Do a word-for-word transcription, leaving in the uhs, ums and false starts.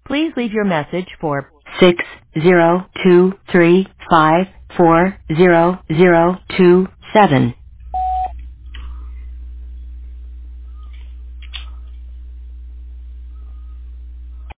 Please leave your message for six zero two three five four zero zero two seven.